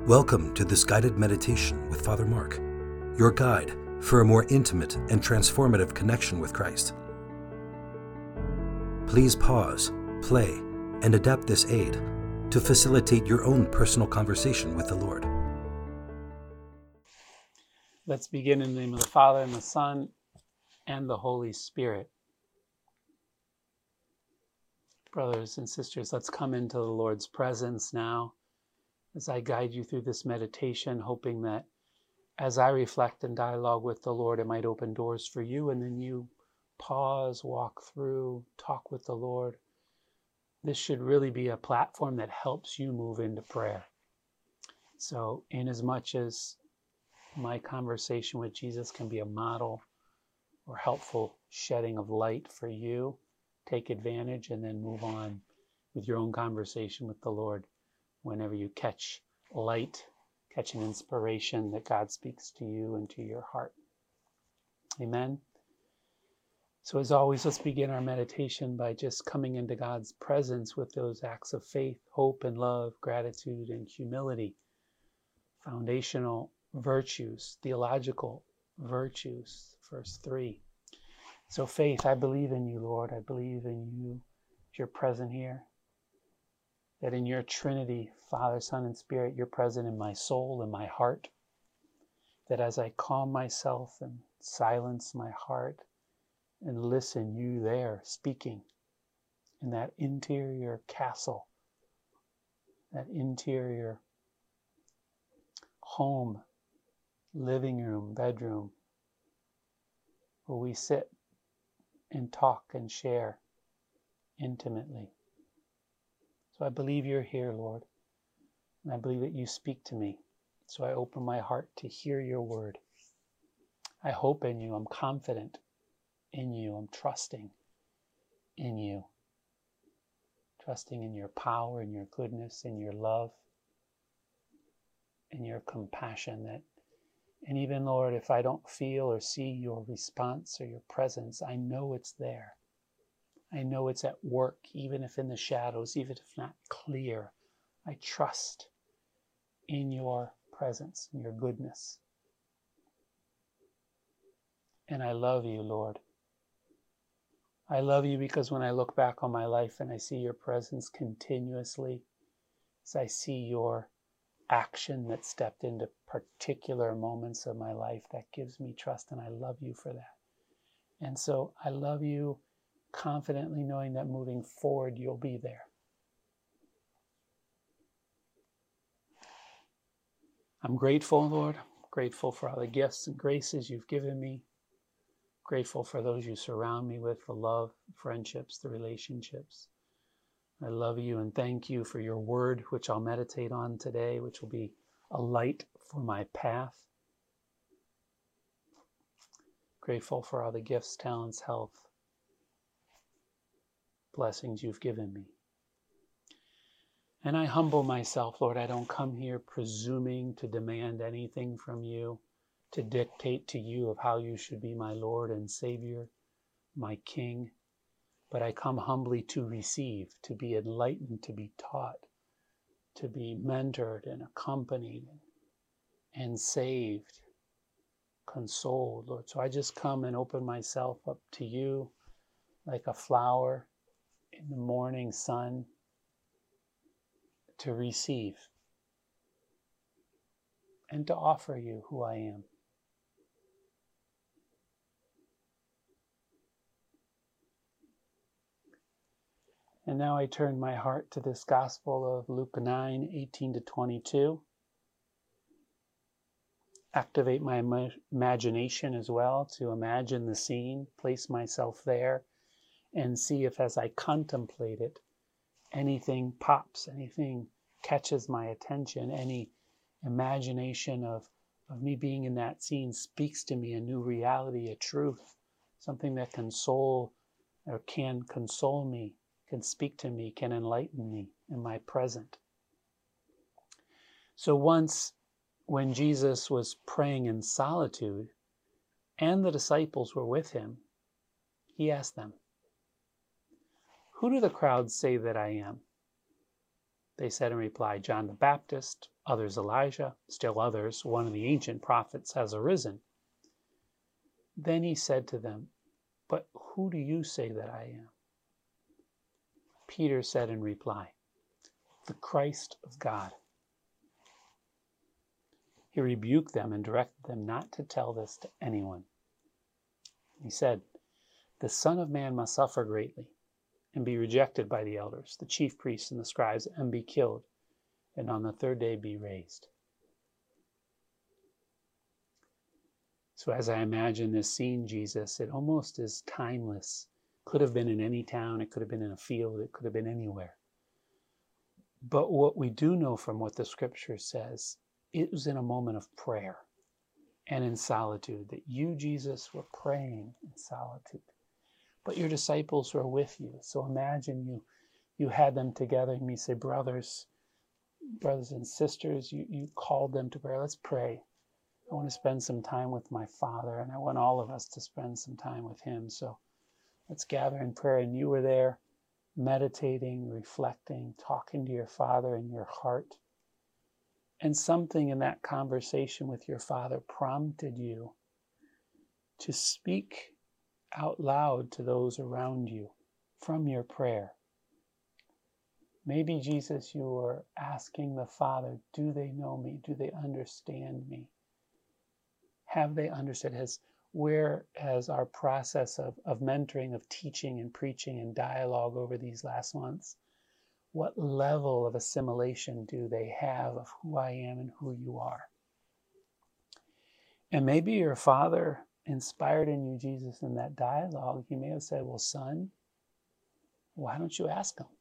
Welcome to this guided meditation with Father Mark, your guide for a more intimate and transformative connection with Christ. Please pause, play, and adapt this aid to facilitate your own personal conversation with the Lord. Let's begin in the name of the Father, and the Son, and the Holy Spirit. Brothers and sisters, let's come into the Lord's presence now as I guide you through this meditation, hoping that as I reflect and dialogue with the Lord, it might open doors for you, and then you pause, walk through, talk with the Lord. This should really be a platform that helps you move into prayer. So, inasmuch as my conversation with Jesus can be a model or helpful shedding of light for you, take advantage and then move on with your own conversation with the Lord whenever you catch light, catch an inspiration that God speaks to you and to your heart. Amen. So as always, let's begin our meditation by just coming into God's presence with those acts of faith, hope, and love, gratitude, and humility, foundational virtues, theological virtues, verse 3. So faith, I believe in you, Lord. I believe in you. You're present here. That in your Trinity, Father, Son, and Spirit, you're present in my soul and my heart. That as I calm myself and silence my heart and listen, you there speaking in that interior castle, that interior home, living room, bedroom, where we sit and talk and share intimately. So I believe you're here, Lord, and I believe that you speak to me. So I open my heart to hear your word. I hope in you. I'm confident in you. I'm trusting in you. Trusting in your power, in your goodness, in your love, in your compassion. And even, Lord, if I don't feel or see your response or your presence, I know it's there. I know it's at work, even if in the shadows, even if not clear. I trust in your presence, in your goodness. And I love you, Lord. I love you because when I look back on my life and I see your presence continuously, as I see your action that stepped into particular moments of my life, that gives me trust, and I love you for that. And so I love you confidently knowing that moving forward, you'll be there. I'm grateful, Lord, grateful for all the gifts and graces you've given me, grateful for those you surround me with, the love, the friendships, the relationships. I love you and thank you for your word, which I'll meditate on today, which will be a light for my path. Grateful for all the gifts, talents, health, blessings you've given me. And I humble myself, Lord. I don't come here presuming to demand anything from you, to dictate to you of how you should be my Lord and Savior, my King. But I come humbly to receive, to be enlightened, to be taught, to be mentored and accompanied and saved, consoled, Lord. So I just come and open myself up to you like a flower in the morning sun to receive and to offer you who I am. And now I turn my heart to this Gospel of Luke 9:18-22. Activate my imagination as well to imagine the scene, place myself there, and see if as I contemplate it, anything pops, anything catches my attention, any imagination of me being in that scene speaks to me a new reality, a truth, something that can console me, can speak to me, can enlighten me in my present. So once when Jesus was praying in solitude and the disciples were with him, he asked them, "Who do the crowds say that I am?" They said in reply, John the Baptist, others Elijah, still others, one of the ancient prophets has arisen. Then he said to them, but who do you say that I am? Peter said in reply, the Christ of God. He rebuked them and directed them not to tell this to anyone. He said, the Son of Man must suffer greatly and be rejected by the elders, the chief priests and the scribes, and be killed, and on the third day be raised. So as I imagine this scene, Jesus, it almost is timeless. Could have been in any town, it could have been in a field, it could have been anywhere. But what we do know from what the scripture says, it was in a moment of prayer and in solitude, that you, Jesus, were praying in solitude. But your disciples were with you. So imagine you had them together and you say, brothers and sisters, you called them to prayer. Let's pray. I want to spend some time with my Father, and I want all of us to spend some time with him. So let's gather in prayer. And you were there meditating, reflecting, talking to your Father in your heart. And something in that conversation with your Father prompted you to speak out loud to those around you from your prayer. Maybe, Jesus, you were asking the Father, do they know me? Do they understand me? Have they understood? Where has our process of mentoring, of teaching and preaching and dialogue over these last months, what level of assimilation do they have of who I am and who you are? And maybe your Father inspired in you, Jesus, in that dialogue. He may have said, well, son, why don't you ask him?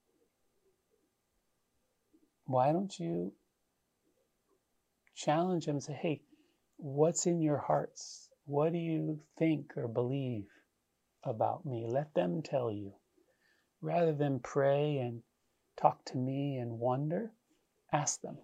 Why don't you challenge him and say, hey, what's in your hearts? What do you think or believe about me? Let them tell you. Rather than pray and talk to me and wonder, ask them.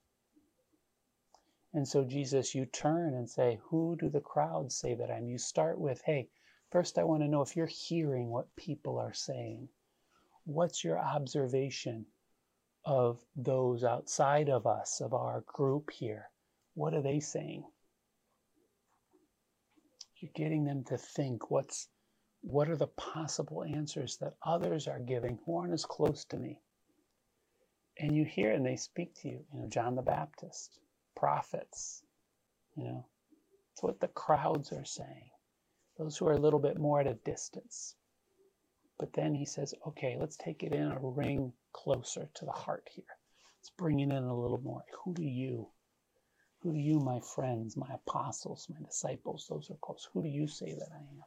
And so, Jesus, you turn and say, who do the crowds say that I am? You start with, hey, first I want to know if you're hearing what people are saying. What's your observation of those outside of us, of our group here? What are they saying? You're getting them to think, what are the possible answers that others are giving who aren't as close to me? And you hear and they speak to you, John the Baptist, prophets, it's what the crowds are saying. Those who are a little bit more at a distance. But then he says, okay, let's take it in a ring closer to the heart here. Let's bring it in a little more. Who do you, my friends, my apostles, my disciples, those are close, who do you say that I am?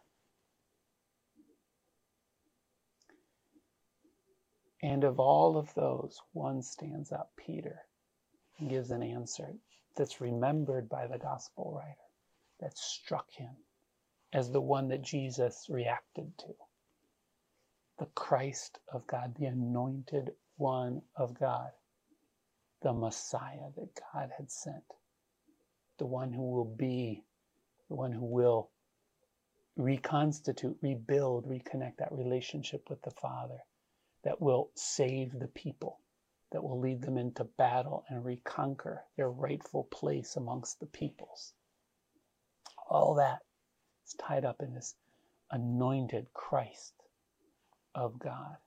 And of all of those, one stands up, Peter, and gives an answer that's remembered by the gospel writer, that struck him as the one that Jesus reacted to. The Christ of God, the anointed one of God, the Messiah that God had sent, the one who will be, the one who will reconstitute, rebuild, reconnect that relationship with the Father, that will save the people, that will lead them into battle and reconquer their rightful place amongst the peoples. All that is tied up in this anointed Christ of God.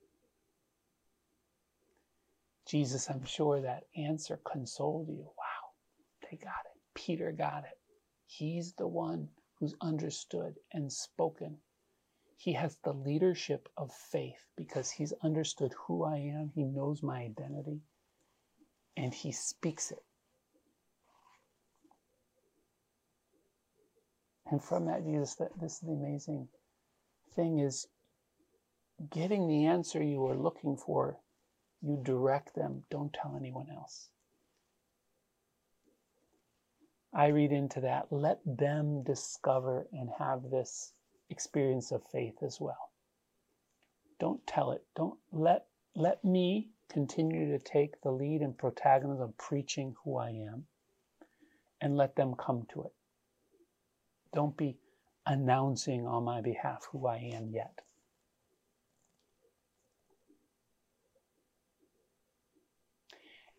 Jesus, I'm sure that answer consoled you. Wow, they got it. Peter got it. He's the one who's understood and spoken. He has the leadership of faith because he's understood who I am. He knows my identity and he speaks it. And from that, Jesus, this is the amazing thing is getting the answer you are looking for, you direct them. Don't tell anyone else. I read into that. Let them discover and have this experience of faith as well. Don't tell it. Don't let me continue to take the lead and protagonism of preaching who I am and let them come to it. Don't be announcing on my behalf who I am yet.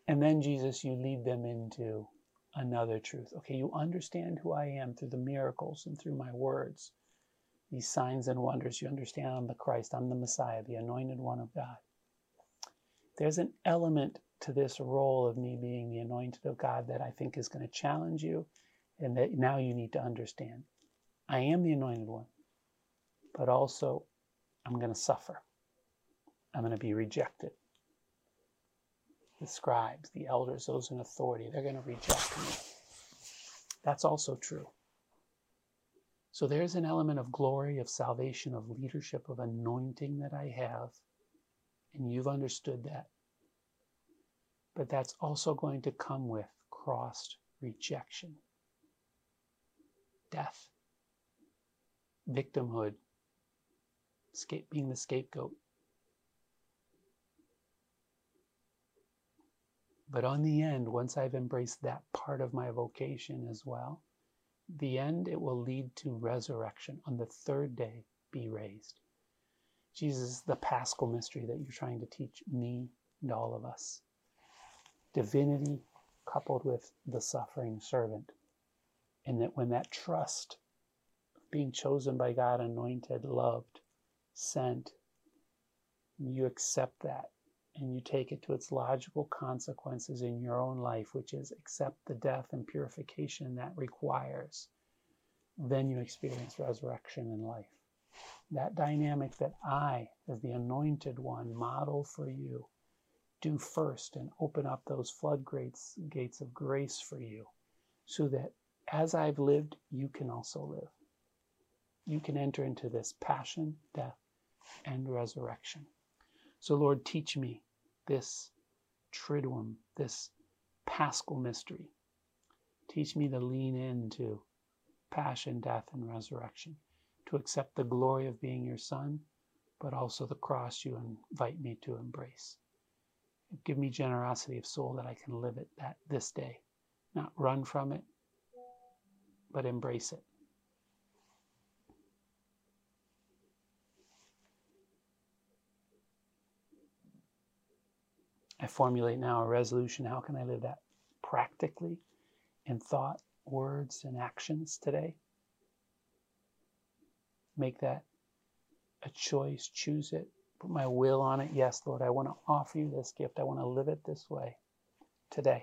And then, Jesus, you lead them into another truth. Okay, you understand who I am through the miracles and through my words, these signs and wonders. You understand I'm the Christ, I'm the Messiah, the anointed one of God. There's an element to this role of me being the anointed of God that I think is going to challenge you, and that now you need to understand. I am the anointed one, but also I'm going to suffer. I'm going to be rejected. The scribes, the elders, those in authority, they're going to reject me. That's also true. So there's an element of glory, of salvation, of leadership, of anointing that I have, and you've understood that. But that's also going to come with cross rejection, death, victimhood, being the scapegoat. But on the end, once I've embraced that part of my vocation as well, the end, it will lead to resurrection. On the third day, be raised. Jesus, the Paschal mystery that you're trying to teach me and all of us. Divinity coupled with the suffering servant. And that when that trust of being chosen by God, anointed, loved, sent, you accept that. And you take it to its logical consequences in your own life, which is accept the death and purification that requires. Then you experience resurrection in life. That dynamic that I, as the anointed one, model for you, do first and open up those floodgates of grace for you, so that as I've lived, you can also live. You can enter into this passion, death, and resurrection. So Lord, teach me this Triduum, this Paschal mystery. Teach me to lean into passion, death, and resurrection, to accept the glory of being your Son, but also the cross you invite me to embrace. Give me generosity of soul that I can live it this day, not run from it, but embrace it. I formulate now a resolution. How can I live that practically in thought, words, and actions today? Make that a choice, choose it, put my will on it. Yes, Lord, I want to offer you this gift. I want to live it this way today.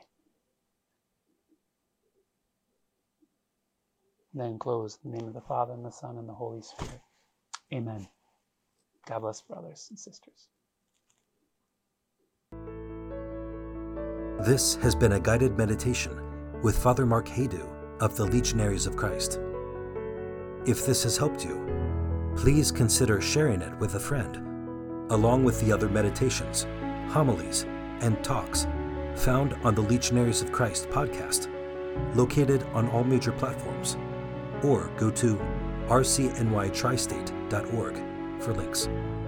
Then close in the name of the Father, and the Son, and the Holy Spirit. Amen. God bless, brothers and sisters. This has been a guided meditation with Father Mark Haydu of the Legionaries of Christ. If this has helped you, please consider sharing it with a friend, along with the other meditations, homilies, and talks found on the Legionaries of Christ podcast, located on all major platforms, or go to rcnytristate.org for links.